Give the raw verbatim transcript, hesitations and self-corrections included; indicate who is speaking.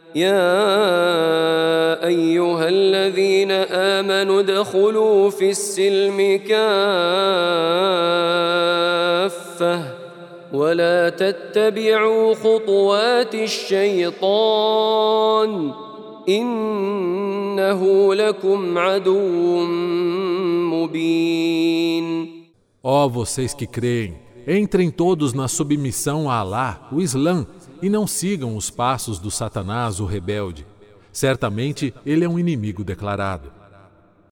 Speaker 1: يا أيها الذين آمنوا ادخلوا في السلم كافة ولا تتبعوا خطوات الشيطان إنه لكم عدو مبين.
Speaker 2: Ó vocês que creem, entrem todos na submissão a Alá, o Islã, e não sigam os passos do Satanás, o rebelde. Certamente ele é um inimigo declarado.